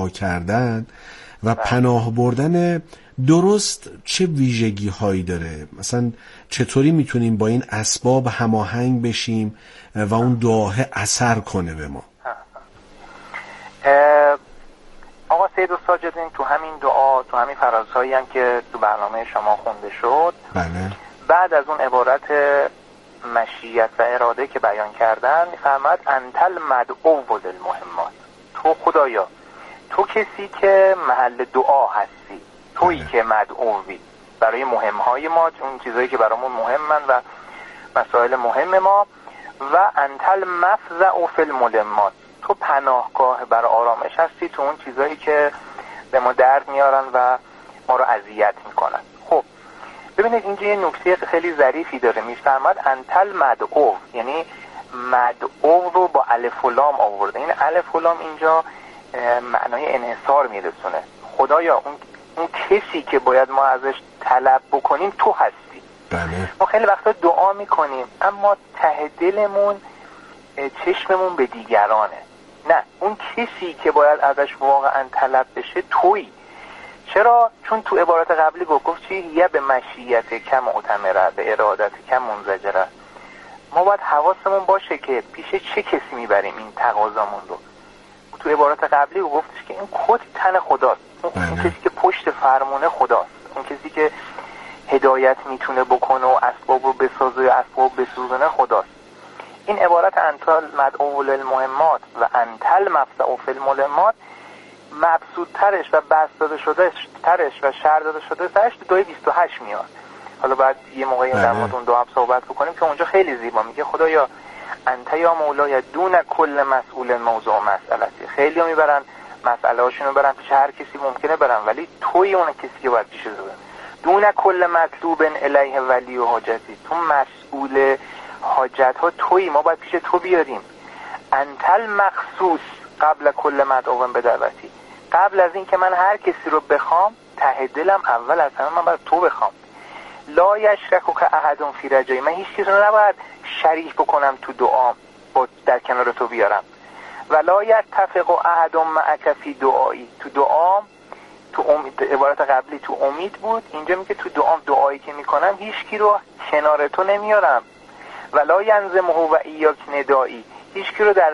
دعا کردن و پناه بردن درست چه ویژگی هایی داره؟ مثلا چطوری میتونیم با این اسباب هماهنگ بشیم و اون دعا اثر کنه به ما؟ آقا سید الساجدین تو همین دعا، تو همین فرازهایی هم که تو برنامه شما خونده شد، بله، بعد از اون عبارت مشیت و اراده که بیان کردن میفرماد انتل مدعو للمهمات، تو خدایا تو کسی که محل دعا هستی، تویی که مدعوی برای مهمهای ما، اون چیزایی که برامون مهمن و مسائل مهم ما، و انتل مفزع فی الملمات، تو پناهگاه برای آرامش هستی تو اون چیزایی که به ما درد میارن و ما رو اذیت میکنن. خب ببینید اینجا یه نکته خیلی ظریفی داره، میفرماد انتل مدعو، یعنی مدعو رو با الف و لام آورده. این الف و لام اینجا معنای انحصار میرسونه. خدایا اون کسی که باید ما ازش طلب بکنیم تو هستی. بله. ما خیلی وقتا دعا میکنیم اما ته دلمون چشممون به دیگرانه. نه، اون کسی که باید ازش واقعا طلب بشه تویی. چرا؟ چون تو عبارت قبلی گفت چی؟ یه به مشیت کم معتمره، به ارادت کم منزجره. ما باید حواسمون باشه که پیش چه کسی میبریم این تقاضامون رو. تو عبارت قبلی گفتش که این کد تن خداست، اون کسی که پشت فرمونه خداست، اون کسی که هدایت میتونه بکنه و اسباب رو بسازه و اسباب بسوزونه خداست. این عبارت انتل مدعو للمهمات و انتل مفزع فی الملمات مبسوط ترش و بسط داده شده ترش و شر داده شده ترش تو دعای 28 میاد. حالا بعد یه موقعی در مورد اون دعا صحبت بکنیم که اونجا خیلی زیبا میگه خدایا انت یا مولای دون کل مسئول موضوع مسئلتی. خیلی ها میبرن مسئله هاشونو برن پیش هر کسی ممکنه برن، ولی توی اون کسی که باید پیش بره. دون کل مطلوب الیه ولی و حاجتی، تو مسئول حاجت ها توی، ما باید پیش تو بیاریم. انتل مخصوص قبل کل مدعو به دعوتی، قبل از این که من هر کسی رو بخوام ته دلم اول از همه من باید تو بخوام. لا یشرکو که احدون فی رجایی، من هیچ چیز رو نباید شریک بکنم تو دعام با در کنار تو بیارم. ولا یتفق احدون معک فی دعایی، تو دعام تو امید، عبارت قبلی تو امید بود، اینجا میگه تو دعام دعایی که میکنم هیچ کی رو کنار تو نمیارم. ولا ینزمه و ایاک ندایی، هیچ کی رو در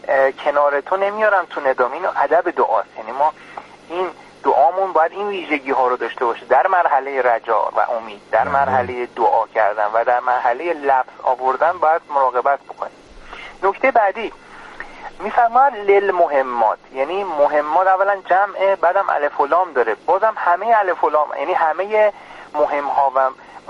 کنار تو نمیارم تو ندام. اینو ادب دعاست، یعنی ما این دعامون باید این ویژگی ها رو داشته باشه در مرحله رجا و امید، در مرحله دعا کردن و در مرحله لفظ آوردن باید مراقبت بکنیم. نکته بعدی میفرماد للمهمات، یعنی مهمات اولا جمعه، بعدم الف و لام داره، بازم همه الف و لام، یعنی همه مهم ها و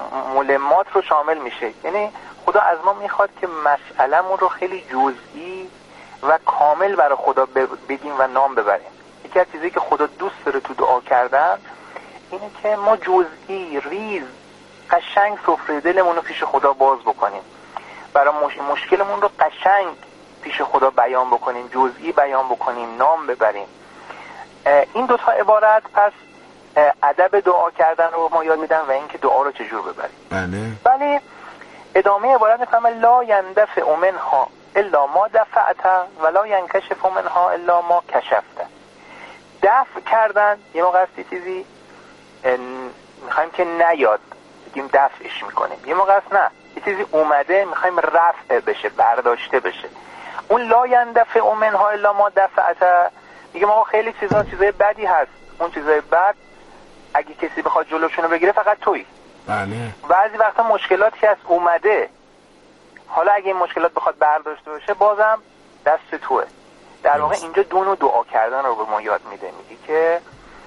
ملمات رو شامل میشه. یعنی خدا از ما میخواد که مسئله‌مون رو خیلی جزئی و کامل برای خدا بگیم و نام ببریم. یکی از چیزایی که خدا دوست داره تو دعا کردن اینه که ما جزئی ریز قشنگ سفره دلمون رو پیش خدا باز بکنیم، برای مشکلمون رو قشنگ پیش خدا بیان بکنیم، جزئی بیان بکنیم، نام ببریم. این دوتا عبارت پس ادب دعا کردن رو ما یاد میدن و اینکه دعا رو چجور ببریم. ولی ادامه عبارت میفهمه لا یندفع منها الا ما دفعت ولا ینکشف منها الا ما کشفت. دفع کردن یه موقع هستی چیزی میخوایم که نیاد بگیم دفعش میکنیم، یه موقع هست نه یه چیزی اومده میخوایم رفع بشه، برداشته بشه. اون لا یندفع منها الا ما دفعت میگه ما خیلی چیزای بدی هست، اون چیزای بد اگه کسی بخواد جلوشونو بگیره فقط تویی. بله. بعضی وقتا مشکلاتی هست اومده، حالا اگه این مشکلات بخواد برداشته بشه بازم دست توه. در واقع اینجا دو نوع دعا کردن رو به ما یاد میده، میگه که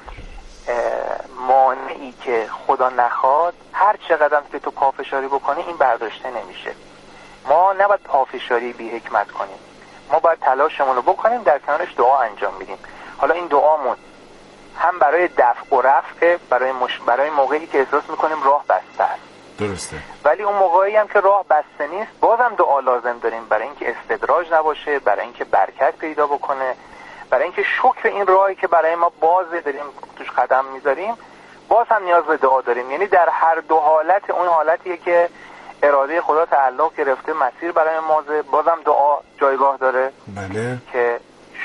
مانعی که خدا نخواد هر چقدر که تو پافشاری بکنی این برداشته نمیشه. ما نباید پافشاری بی حکمت کنیم، ما باید تلاشمون رو بکنیم، در کنارش دعا انجام میدیم. حالا این دعامون هم برای دفع و رفع، برای موقعی که احساس میکنیم راه بسته است، درسته، ولی اون موقعی هم که راه بسته نیست بازم دعا لازم داریم، برای اینکه استدراج نباشه، برای اینکه برکت پیدا بکنه، برای اینکه شکر این راهی که برای ما بازه داریم توش قدم میذاریم باز هم نیاز به دعا داریم. یعنی در هر دو حالت، اون حالتیه که اراده خدا تعلق گرفته مسیر برای مازه، بازم دعا جایگاه داره. بله. که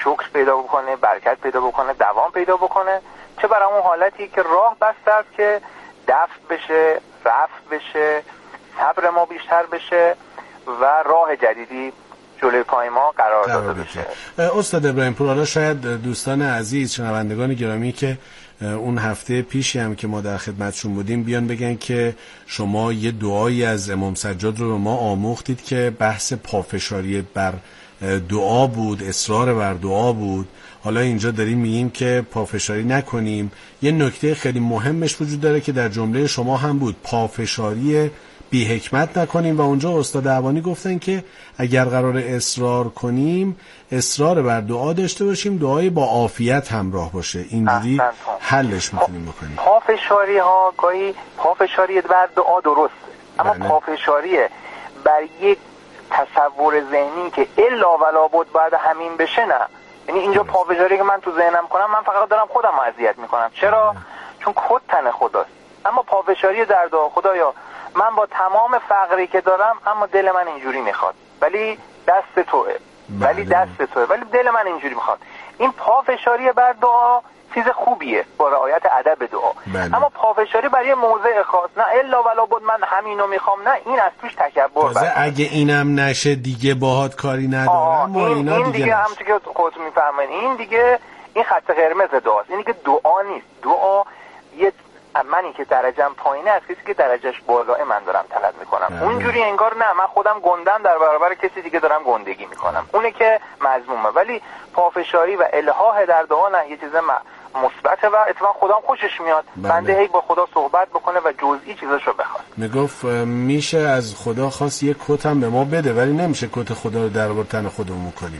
شکر پیدا بکنه، برکت پیدا بکنه، دوام پیدا بکنه، چه برای اون حالتی که راه بسته است که دفع بشه، رفع بشه، صبر ما بیشتر بشه و راه جدیدی جلوی پای ما قرار داده بشه. استاد ابراهیم پور، حالا شاید دوستان عزیز، شنوندگان گرامی که اون هفته پیشی هم که ما در خدمتشون بودیم بیان بگن که شما یه دعایی از امام سجاد رو به ما آموختید که بحث پافشاری بر دعا بود، اصرار بر دعا بود. حالا اینجا داریم میگیم که پافشاری نکنیم. یه نکته خیلی مهمش وجود داره که در جمله شما هم بود، پافشاری بی حکمت نکنیم، و اونجا استاد اعوانی گفتن که اگر قرار اصرار کنیم، اصرار بر دعا داشته باشیم، دعای با عافیت همراه باشه، اینجوری حلش میتونیم بکنیم. پافشاری ها گاهی پافشاری بر دعا درسته، اما پافشاری بر یک تصور ذهنی که الا ولا بود بعد همین بشه، نه. یعنی اینجا پافشاری که من تو ذهنم کنم، من فقط دارم خودم اذیت میکنم. چرا؟ چون خود تن خداست. اما پافشاری در دعا، خدایا من با تمام فقری که دارم اما دل من اینجوری میخواد، ولی دست توه، ولی دست توه، ولی دل من اینجوری میخواد. این پافشاری بر دعا چیز خوبیه با رعایت ادب دعا. اما پافشاری برای موضع خاص، نه الا ولا بود من همینو میخوام، نه، این از توش تکبر. اگه اینم نشه دیگه باهات کاری ندارم. این دیگه همونطور که خودتون میفهمین، این دیگه این خط قرمز دعاست. این دیگه دعا نیست. دعا یه منی که درجم پایینه از کسی که درجهش بالاه من دارم طلب میکنم. اونجوری انگار نه، من خودم گندم در برابر کسی دیگه دارم گندگی میکنم، اونه که مذمومه. ولی پافشاری و الحاح در دعا نه، یه چیز مثبته و اتفاقا خودم خوشش میاد. بنده هی با خدا صحبت بکنه و جزئی چیزاشو بخواد. میگفت میشه از خدا خواست یک کت هم به ما بده، ولی نمیشه کت خدا رو دربار تن خودمون کنیم.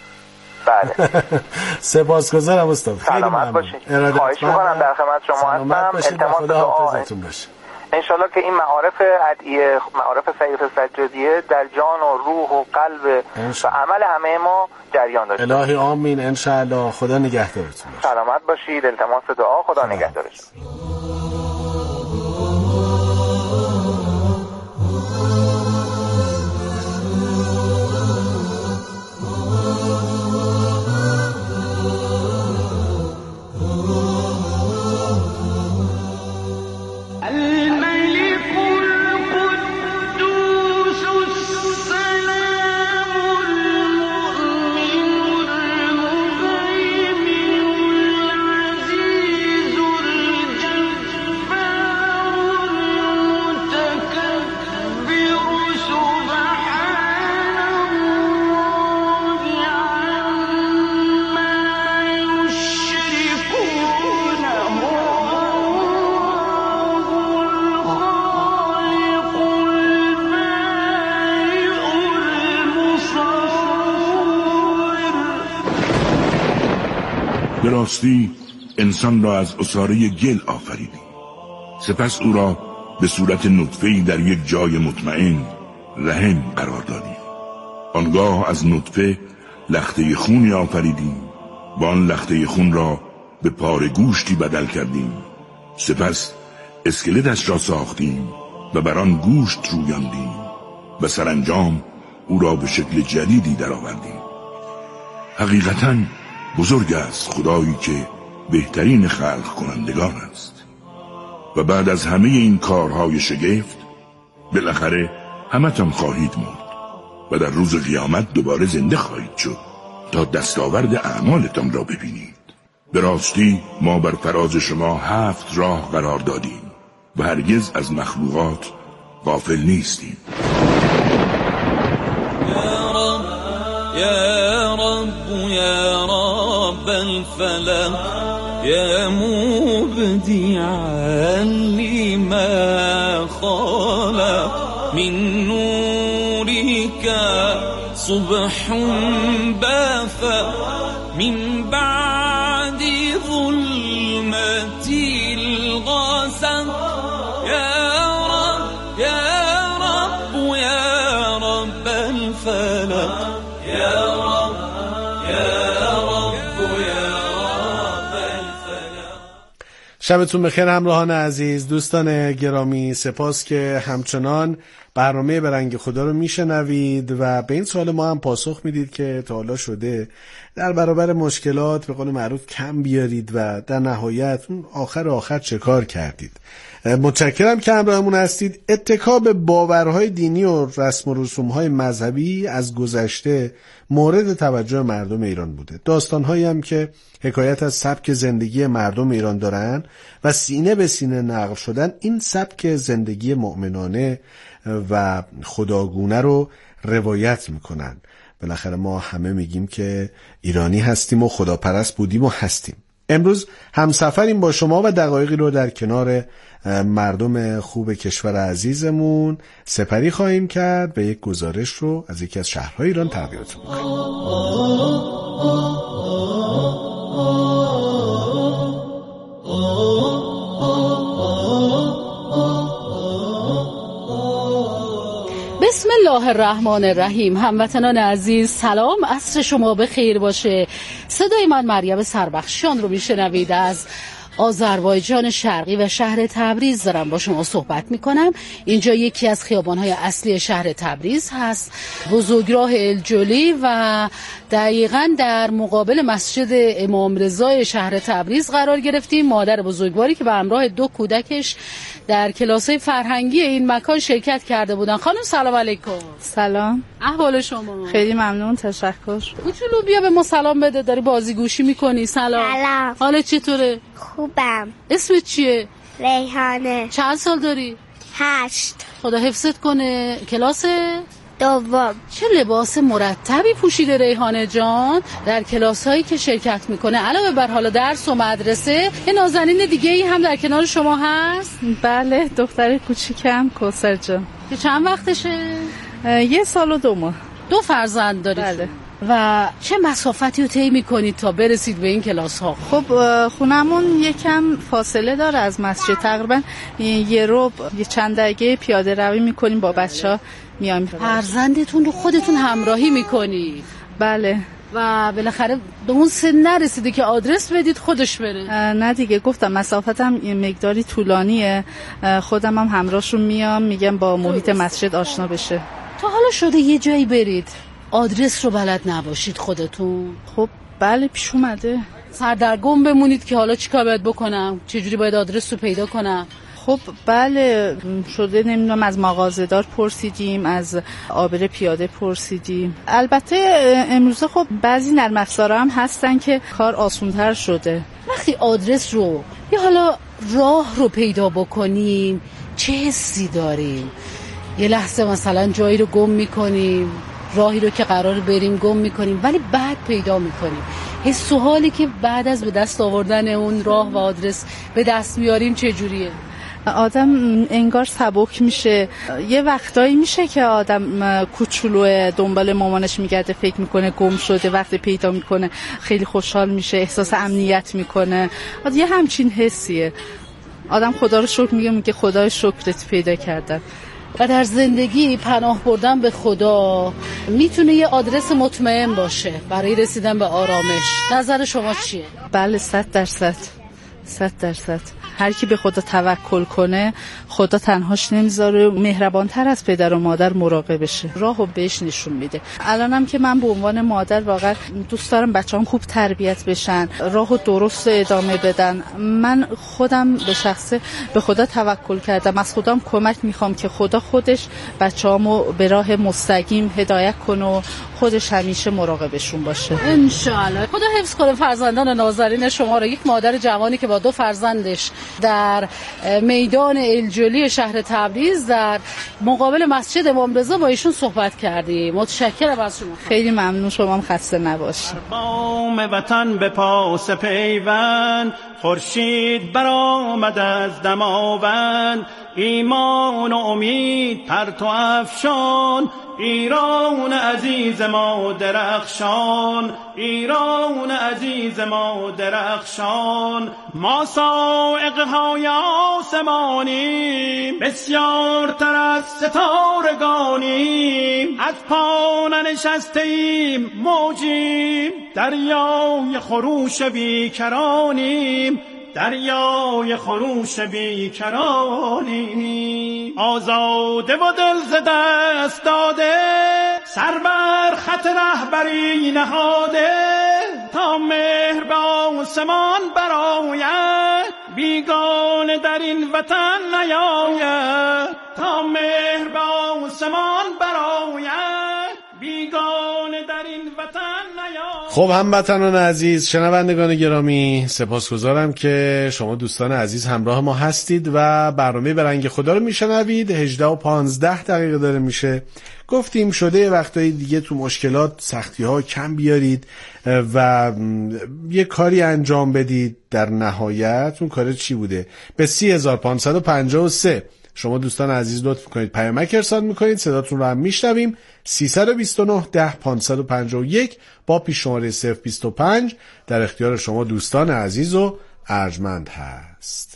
بله. سپاسگزارم استاد، خیلی ممنون. خواهش میکنم، در خدمت شما هستم. التماس دعا انشالله که این معارف ادعیه، معارف سید سجادیه در جان و روح و قلب و عمل همه ما جریان داشته. الهی آمین انشالله. خدا نگهدارتون باشه. سلامت باشید. التماس دعا. خدا نگهدارتون. به راستی انسان را از عصاره گل آفریدیم، سپس او را به صورت نطفه‌ای در یک جای مطمئن رحم قرار دادیم. آنگاه از نطفه لخته خونی آفریدیم و آن لخته خون را به پاره گوشتی بدل کردیم. سپس اسکلتش را ساختیم و بر آن گوشت رویاندیم و سرانجام او را به شکل جدیدی درآوردیم. حقیقتاً بزرگ است خدایی که بهترین خلق کنندگان است. و بعد از همه این کارهای شگفت بالاخره همتان خواهید مرد و در روز قیامت دوباره زنده خواهید شد تا دستاورد اعمالتان را ببینید. به راستی ما بر فراز شما 7 راه قرار دادیم و هرگز از مخلوقات غافل نیستیم. یا رب یا رب الفلق یا مبدعا لما خلق من نورك صبح بث من بعد ظلمة الغسق يا رب يا رب يا رب الفلق يا رب يا رب يا رب الفلق. شبتون بخیر همراهان عزیز، دوستان گرامی. سپاس که همچنان برنامه به رنگ خدا رو میشنوید و به این سوال ما هم پاسخ میدید که تا حالا شده در برابر مشکلات به قول معروف کم بیارید و در نهایت اون آخر چه کار کردید. متشکرم که همراهمون هستید. اتکا به باورهای دینی و رسم و رسومهای مذهبی از گذشته مورد توجه مردم ایران بوده. داستانهایی هم که حکایت از سبک زندگی مردم ایران دارن و سینه به سینه نقل شدن این سبک زندگی مؤمنانه و خداگونه رو روایت میکنن. بالاخره ما همه میگیم که ایرانی هستیم و خداپرست بودیم و هستیم. امروز همسفریم با شما و دقایقی رو در کنار مردم خوب کشور عزیزمون سپری خواهیم کرد و یک گزارش رو از یکی از شهرهای ایران تقدیمتون می‌کنیم. بسم الله الرحمن الرحیم. هموطنان عزیز سلام، عصر شما بخیر باشه. صدای من مریم سربخشیان رو میشنوید. از آذربایجان شرقی و شهر تبریز دارم با شما صحبت میکنم. اینجا یکی از خیابانهای اصلی شهر تبریز هست، بزرگراه الجلی، و دقیقاً در مقابل مسجد امام رضای شهر تبریز قرار گرفتیم. مادر بزرگواری که به همراه 2 کودکش در کلاس‌های فرهنگی این مکان شرکت کرده بودن. خانم سلام علیکم. سلام، احوال شما؟ خیلی ممنون، تشکر. کوچولو بیا به ما سلام بده، داری بازیگوشی میکنی. سلام. حالت چطوره؟ خوبم. اسمت چیه؟ ریحانه. چند سال داری؟ 8. خدا حفظت کنه. کلاس دوم. چه لباس مرتبی پوشیده ریحانه جان در کلاس هایی که شرکت میکنه. علاوه بر حالا درس و مدرسه، یه نازنین دیگه ای هم در کنار شما هست؟ بله، دختر کوچیکم کوثر جان که چند وقتشه؟ 1 سال و 2 ماه. 2 فرزند دارید؟ بله. و چه مسافتی رو طی میکنید تا برسید به این کلاس ها؟ خب خونمون یکم فاصله داره از مسجد، تقریبا 1 ربع چند دقیقه پیاده روی میکنیم با بچه‌ها میایم. فرزندتون رو خودتون همراهی میکنید؟ بله. و بالاخره به اون سن نرسیده که آدرس بدید خودش بره؟ نه دیگه، گفتم مسافتم مقداری طولانیه، خودم هم همراهشون میام، میگم با محیط مسجد آشنا بشه. تا حالا شده یه جایی برید آدرس رو بلد نباشید خودتون؟ خب بله، پیش اومده. سردرگم بمونید که حالا چیکار باید بکنم، چجوری باید آدرس رو پیدا کنم؟ خب بله شده، نمیدونم از مغازه‌دار پرسیدیم، از عابر پیاده پرسیدیم. البته امروزه خب بعضی نرم افزارها هم هستن که کار آسان‌تر شده. وقتی آدرس رو یا حالا راه رو پیدا بکنیم چه حسی داریم؟ یه لحظه مثلا جایی رو گم میکنیم، راهی رو که قرار بریم گم میکنیم، ولی بعد پیدا میکنیم. حس و حالی که بعد از به دست آوردن اون راه و آدرس به دست میاریم چجوریه؟ آدم انگار سبک میشه. یه وقتایی میشه که آدم کوچولو دنبال مامانش میگرده، فکر میکنه گم شده، وقتی پیدا میکنه خیلی خوشحال میشه، احساس امنیت میکنه. یه همچین حسیه. آدم خدا رو شکر میگه خدای شکرت پیدا کردن. و در زندگی پناه بردن به خدا میتونه یه آدرس مطمئن باشه برای رسیدن به آرامش. نظر شما چیه؟ بله 100%. هر کی به خدا توکل کنه خدا تنهاش نمیذاره، مهربانتر از پدر و مادر مراقبشه، راهو بهش نشون میده. الانم که من به عنوان مادر واقعا دوست دارم بچه‌ام خوب تربیت بشن، راهو درست ادامه بدن. من خودم به شخصه به خدا توکل کردم، از خودم کمک میخوام که خدا خودش بچه‌امو به راه مستقیم هدایت کنه و خودش همیشه مراقبشون باشه ان شاءالله. خدا حفظ کنه فرزندان نازنین شما رو. یک مادر جوانی که با 2 فرزندش در میدان الجلی شهر تبریز در مقابل مسجد امام رضا با ایشون صحبت کردیم. متشکرم از شما. خیلی ممنون، شما هم خسته نباشید. بام وطن به پاس پیوند، خورشید برآمد از دماوند، ایمان و امید پرتو افشان، ایران عزیز ما درخشان، ایران عزیز ما درخشان. ما صاعقه های آسمانیم، بسیارتر از ستارگانیم، از پا ننشستیم موجیم، دریای خروش بیکرانیم، دریای خروش بیکرانی، آزاده و دل ز دست داده، سر بر خط رهبری نهاده، تا مهر به آسمان برآید، بیگانه در این وطن نیاید، تا مهر به آسمان برآید، بیگانه در این وطن نیاید. خب هموطنان عزیز، شنوندگان گرامی، سپاسگزارم که شما دوستان عزیز همراه ما هستید و برنامه به رنگ خدا رو میشنوید. 18:15 داره میشه. گفتیم شده وقتایی دیگه تو مشکلات سختی ها کم بیارید و یه کاری انجام بدید. در نهایت اون کار چی بوده؟ به 30553 شما دوستان عزیز لطف کنید پیامک ارسال میکنید، صداتون رو هم میشنویم. 329 10 551 با پیش شماره 025 در اختیار شما دوستان عزیز و ارجمند هست.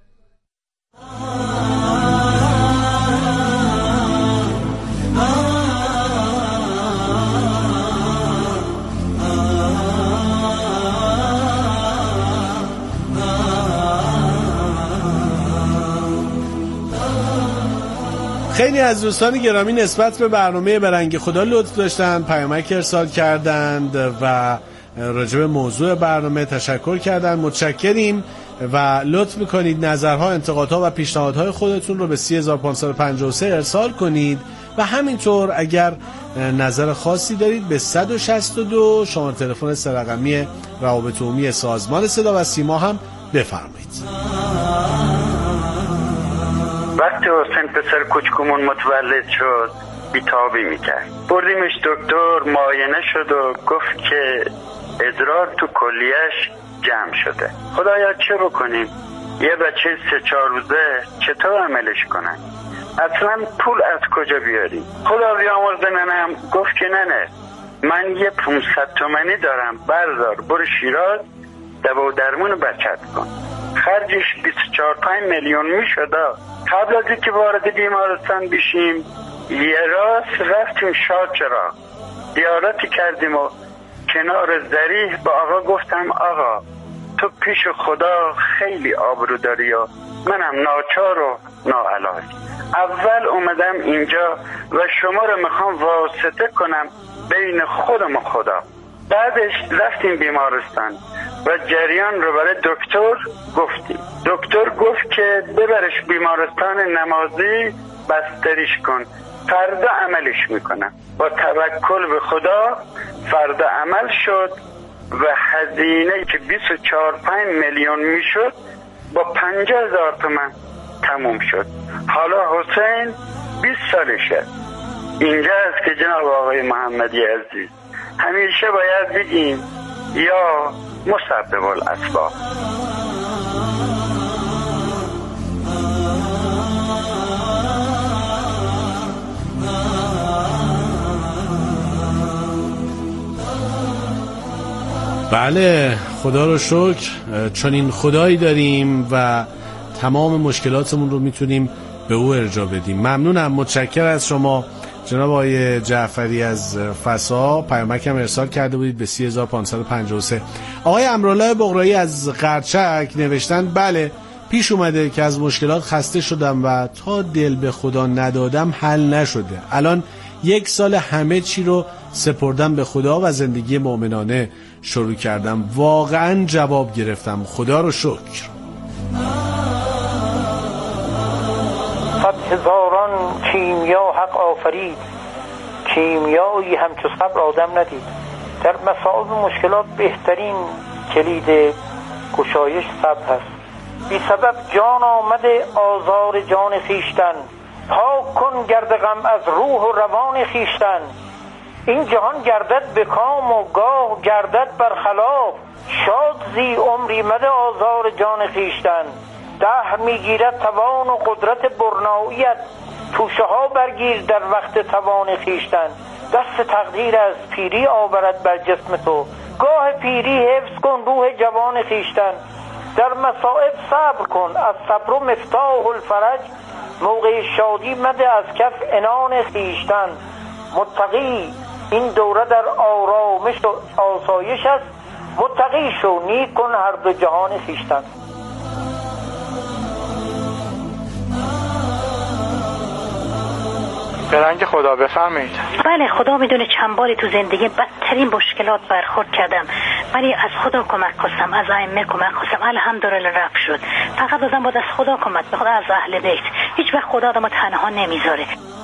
خیلی از دوستان گرامی نسبت به برنامه به رنگ خدا لطف داشتن، پیامک ارسال کردند و راجع به موضوع برنامه تشکر کردن. متشکریم و لطف میکنید نظرها، انتقادها و پیشنهادهای خودتون رو به 30553 ارسال کنید و همینطور اگر نظر خاصی دارید به 162 شماره تلفن 3 رقمی روابط عمومی سازمان صدا و سیما هم بفرمایید. وقتی حسین پسر کوچکومون متولد شد بیتابی میکرد، بردیمش دکتر، معاینه شد و گفت که ادرار تو کلیهش جمع شده. خدایا چه بکنیم؟ یه بچه 3-4 روزه چطور عملش کنن؟ اصلا پول از کجا بیاریم؟ خدا بیامرزه ننم گفت که نه من یه 500 تومانی دارم، بردار برو شیراز دوا و درمون بچت کن. خرجش 24-5 میلیون میشد. قبل از اینکه وارد بیمارستان بشیم یه راست رفتیم شادچراغ، زیارتی کردیم و کنار ذریح با آقا گفتم آقا تو پیش خدا خیلی آبرو داری و منم ناچار و ناعلاج. اول اومدم اینجا و شما رو میخوام واسطه کنم بین خودم و خدا. بعدش رفتیم بیمارستان و جریان رو برای دکتر گفتیم. دکتر گفت که ببرش بیمارستان نمازی، بستریش کن، فردا عملش میکنم. با توکل به خدا فردا عمل شد و هزینه که 24-5 میلیون میشد با 50,000 تومان تموم شد. حالا حسین 20 سالشه. اینجا است که جناب آقای محمدی عزیز همیشه باید بگیم یا مسبب الاسباب. بله خدا رو شکر چون این خدایی داریم و تمام مشکلاتمون رو میتونیم به او ارجاع بدیم. ممنونم، متشکر از شما جناب آقای جعفری از فسا. پیامک هم ارسال کرده بودید به 30553. آقای امرالله بغرایی از قرچک نوشتن بله پیش اومده که از مشکلات خسته شدم و تا دل به خدا ندادم حل نشده. الان 1 سال همه چی رو سپردم به خدا و زندگی مؤمنانه شروع کردم. واقعا جواب گرفتم، خدا رو شکر. 100,000 کیمیا حق آفرید، کیمیایی همچو صبر آدم ندید. در مسائل مشکلات بهترین کلید گشایش صبر هست. بی سبب جان آمده آزار جان خیشتن، پاک کن گرد غم از روح و روان خیشتن. این جهان گردد به کام و گاه گردد برخلاف، شاد زی عمری مده آزار جان خیشتن. دهر میگیرد توان و قدرت برناییت، توشه ها برگیر در وقت توان خیشتن. دست تقدیر از پیری آورد بر جسم تو، گاه پیری حفظ کن روح جوان خیشتن. در مصائب صبر کن از صبر و مفتاح الفرج، موقع شادی مده از کف عنان خیشتن. متقی این دوره در آرامش و آسایش است، متقی شو نیک کن هر دو جهان خیشتن. به رنگ خدا. بفرمایید. بله، خدا میدونه چند باری تو زندگی بدترین مشکلات برخورد کردم، ولی از خدا کمک خواستم، از ائمه کمک خواستم، الحمدلله رفع شد. فقط آدم باید از خدا کمک بخواد، از اهل بیت. هیچ وقت خدا آدمو تنها نمیذاره.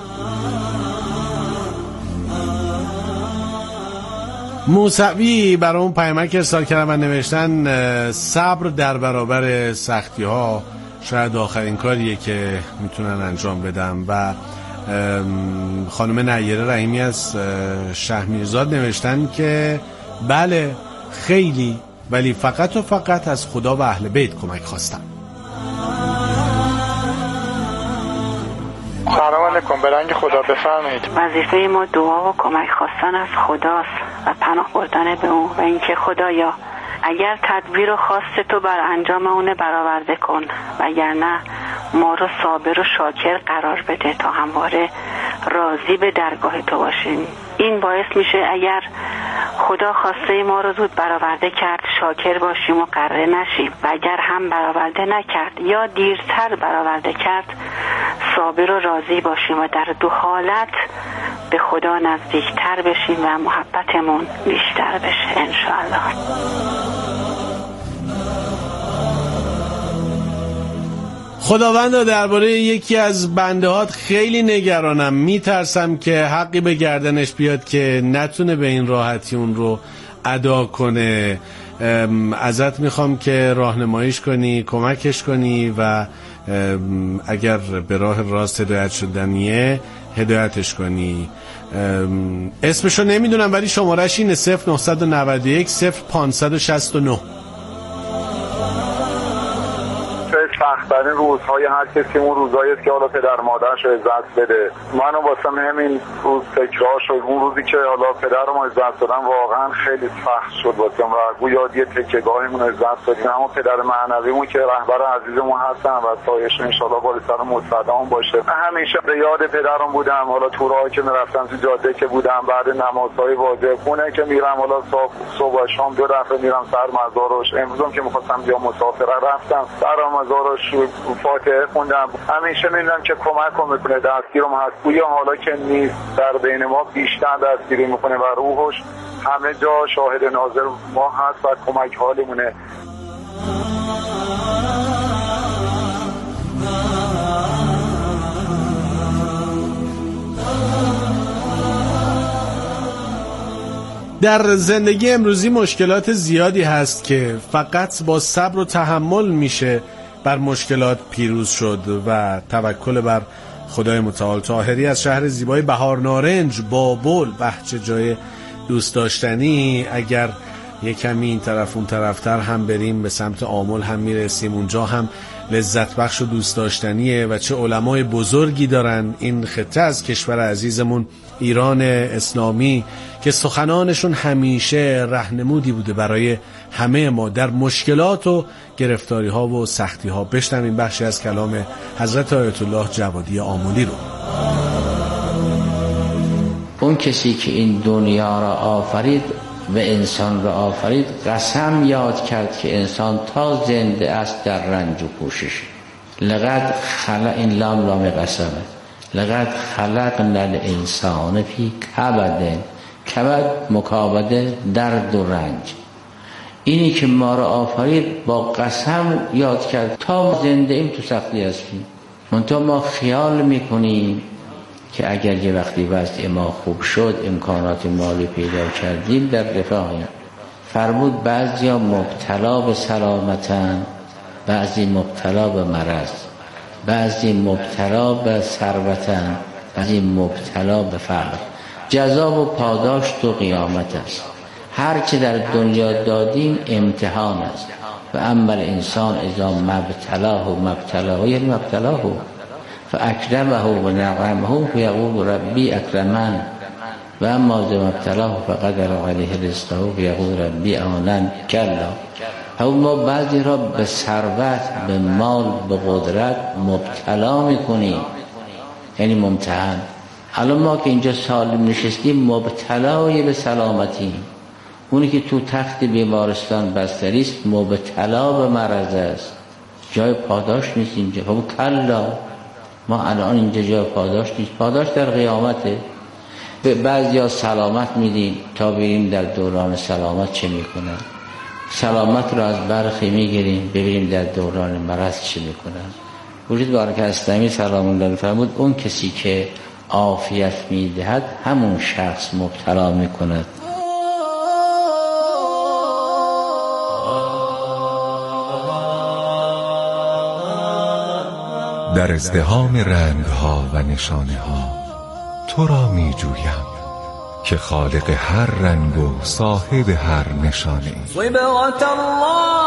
موسوی برای اون پیامک ارسال کردن و نوشتن صبر در برابر سختی ها شاید آخرین کاریه که میتونن انجام بدم. و خانم نیره رحیمی از شهرمیرزاد نوشتن که بله خیلی، ولی فقط و فقط از خدا و اهل بیت کمک خواستم. سلام علیکم. به رنگ خدا. بفرمایید. وظیفه ما دعا و کمک خواستن از خداست و پناه بردن به اون و اینکه خدایا اگر تدبیر و خواست تو بر انجام اونه برآورده کن، وگرنه ما رو صابر و شاکر قرار بده تا همواره راضی به درگاه تو باشیم. این باعث میشه اگر خدا خواسته ما رو زود برآورده کرد شاکر باشیم و قره نشیم، و اگر هم برآورده نکرد یا دیرتر برآورده کرد صابر و راضی باشیم و در دو حالت به خدا نزدیکتر بشیم و محبتمون بیشتر بشه انشاءالله. خداوندا درباره یکی از بندهات خیلی نگرانم، میترسم که حقی به گردنش بیاد که نتونه به این راحتی اون رو ادا کنه. ازت میخوام که راهنماییش کنی، کمکش کنی و اگر به راه راست هدایت شدنیه هدایتش کنی. اسمشو نمیدونم ولی شمارش اینه 0991 0569. سخت‌ترین روزهای هر کسی اون روزایی است که حالا پدر مادرش رو عزت بده. منو واسم همین روز تکرار شد. اون روزی که حالا پدر رو عزت دادم واقعا خیلی سخت شد واسم و گویا یه تکیه‌گاهمون رو عزت دادیم. اما پدر معنویمون که رهبر عزیزمون هستن و سایه‌اش ان شاءالله بالا سر مستدام باشه. همیشه به یاد پدرم بودم. حالا تو راهی که میرفتم تو جاده که بودم بعد نمازهای واجب خونه که میرم حالا صبح و شام 2 دفعه میرم سر مزارش. امروزم که می‌خواستم بیام مسافرت رفتم سر مزارش فاتحه خوندم. همیشه میدونم که کمک میکنه، دستگیرم هست. گویا حالا که نیست در بین ما بیشتر دستگیری میکنه و روحش همه جا شاهد ناظر ما هست و کمک حالمونه. در زندگی امروزی مشکلات زیادی هست که فقط با صبر و تحمل میشه بر مشکلات پیروز شد و توکل بر خدای متعال. طاهری از شهر زیبای بهار نارنج، بابل، بهچه جای دوست داشتنی. اگر یک کمی این طرف اون طرفتر هم بریم به سمت آمل هم میرسیم، اونجا هم لذت بخش و دوست داشتنیه و چه علمای بزرگی دارن این خطه از کشور عزیزمون ایران اسلامی که سخنانشون همیشه راهنمودی بوده برای همه ما در مشکلات و گرفتاری ها و سختی ها. بشنویم بخشی از کلام حضرت آیت الله جوادی آملی رو. اون کسی که این دنیا را آفرید و انسان را آفرید قسم یاد کرد که انسان تا زنده است در رنج و کوشش. لقد خلق، این لام قسمه، لقد خلقنا الانسان فی کبد. کبد مکابده، درد و رنج. اینی که ما را آفرید با قسم یاد کرد تا زنده ایم تو سختی هستیم. منتها ما خیال میکنیم که اگر یه وقتی وضع ما خوب شد امکانات مالی پیدا کردیم در رفاهیم. فرمود بعضیا مبتلا به سلامتن، بعضی مبتلا به مرض، بعضی مبتلا به ثروتن، بعضی مبتلا به فقر. جزا و پاداش تو قیامت است. هر چه در دنیا دادیم امتحان است. و اما الانسان اذا مبتلاه یعنی مبتلاه فاکرمه و نعمه فیقول ربی اکرمن و اما اذا مبتلاه فقدر علیه رزقه فیقول ربی اهانن. کلا. ما بعضی را به ثروت، به مال، به قدرت مبتلا میکنیم، یعنی ممتحن. الان ما که اینجا سالم نشستیم مبتلای به سلامتی. اونی که تو تخت بیمارستان بستری است مبتلا به مرض است، جای پاداش نیست اینجا. کلا ما الان اینجا جای پاداش نیست، پاداش در قیامته. به بعضیا سلامت میدیم تا بریم در دوران سلامت چه میکنن، سلامت رو از برخی میگیریم ببینیم در دوران مرض چه میکنن. وجود بارک اسلامی سلام الله علیه فرمود اون کسی که عافیت میدهد همون شخص مبتلا میکند. در ازدحام رنگ‌ها و نشانه‌ها تو را می‌جویم که خالق هر رنگ و صاحب هر نشانه‌ای. صبغة الله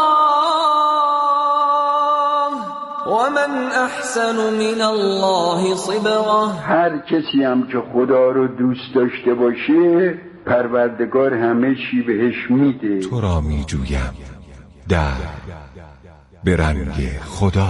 و من احسن من الله صبغة. هر کسی هم که خدا رو دوست داشته باشه پروردگار همه چی بهش میده. تو را می‌جویم در به رنگ خدا.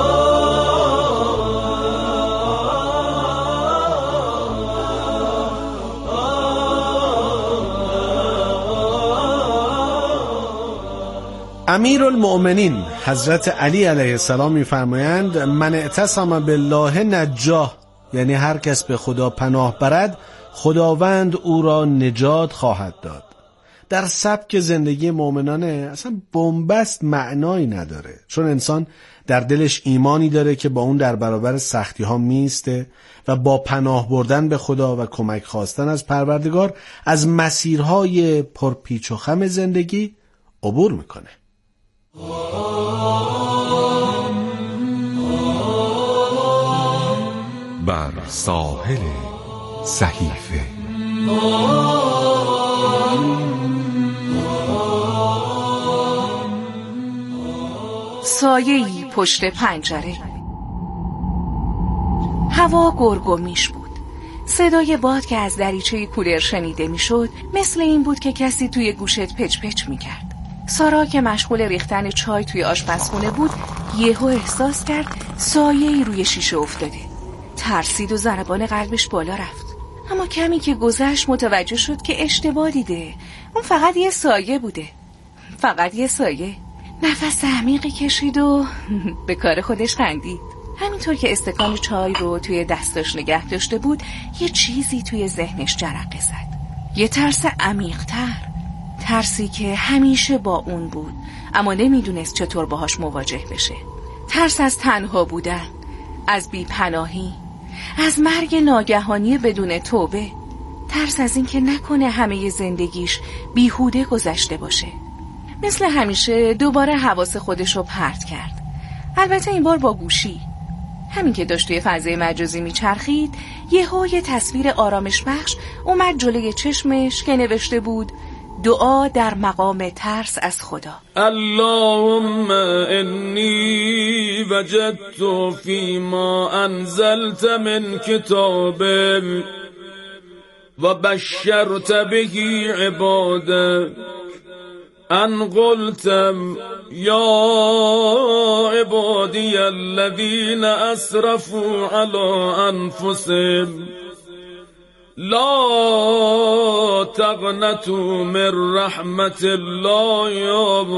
امیرالمؤمنین حضرت علی علیه السلام می‌فرمایند من اعتصم بالله نجاه، یعنی هر کس به خدا پناه برد خداوند او را نجات خواهد داد. در سبک زندگی مؤمنانه اصلا بنبست معنایی نداره، چون انسان در دلش ایمانی داره که با اون در برابر سختی ها میسته و با پناه بردن به خدا و کمک خواستن از پروردگار از مسیرهای پرپیچ و خم زندگی عبور میکنه. بر ساحل صحیفه سایه‌ای پشت پنجره. هوا گرگومیش بود. صدای باد که از دریچه کولر شنیده میشد مثل این بود که کسی توی گوشت پچ پچ میکرد. سارا که مشغول ریختن چای توی آشپزخونه بود یهو احساس کرد سایه‌ای روی شیشه افتاده. ترسید و ضربان قلبش بالا رفت. اما کمی که گذشت متوجه شد که اشتباه دیده. اون فقط یه سایه بوده. فقط یه سایه. نفس عمیقی کشید و به کار خودش خندید. همینطور که استکان چای رو توی دستش نگه داشته بود یه چیزی توی ذهنش جرقه زد. یه ترس عمیق‌تر، ترسی که همیشه با اون بود اما نمیدونست چطور باهاش مواجه بشه. ترس از تنها بودن، از بی‌پناهی، از مرگ ناگهانی بدون توبه، ترس از این که نکنه همه زندگیش بیهوده گذشته باشه. مثل همیشه دوباره حواس خودش رو پرت کرد، البته این بار با گوشی. همین که داشت توی فضای مجازی میچرخید یهو یه تصویر آرامش بخش اومد جلوی چشمش که نوشته بود دعا در مقام ترس از خدا. اللهم انی وجدت فیما انزلت من کتاب و بشرت به عباده ان قلتم یا عبادی الذین اسرفوا علی انفسهم لا تقنطوا من رحمت الله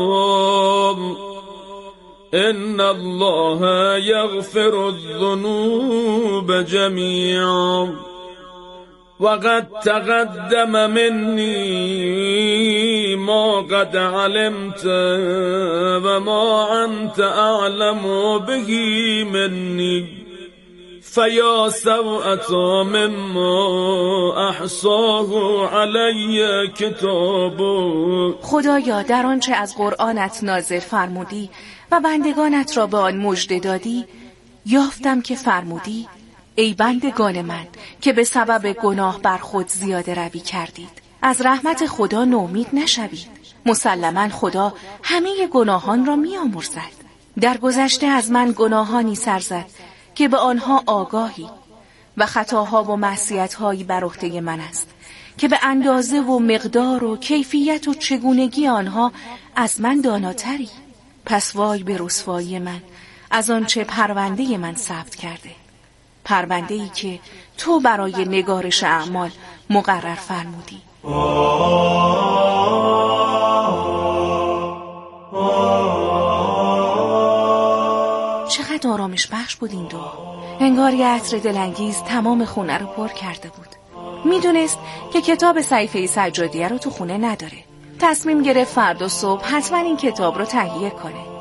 ان الله یغفر الذنوب جمیعا وقد تقدم منی ما قد علمت و ما انت اعلم به منی فیا سوءة مما احصاه علی کتاب. خدایا در آنچه از قرآنت نازل فرمودی و بندگانت را به آن مژده دادی یافتم که فرمودی ای بندگان من که به سبب گناه بر خود زیاده روی کردید از رحمت خدا نومید نشوید. مسلماً خدا همه گناهان را می‌آمرزد. در گذشته از من گناهانی سر زد که به آنها آگاهی و خطاها و معصیت‌هایی بر عهده من است که به اندازه و مقدار و کیفیت و چگونگی آنها از من داناتری. پس وای به رسوایی من از آنچه پرونده من ثبت کرده، پرونده‌ای که تو برای نگارش اعمال مقرر فرمودی. چقدر آرامش بخش بود این دعا. انگار یه عطر دلانگیز تمام خونه رو پر کرده بود. میدونست که کتاب صحیفه سجادیه رو تو خونه نداره. تصمیم گرفت فردا صبح حتما این کتاب رو تهیه کنه.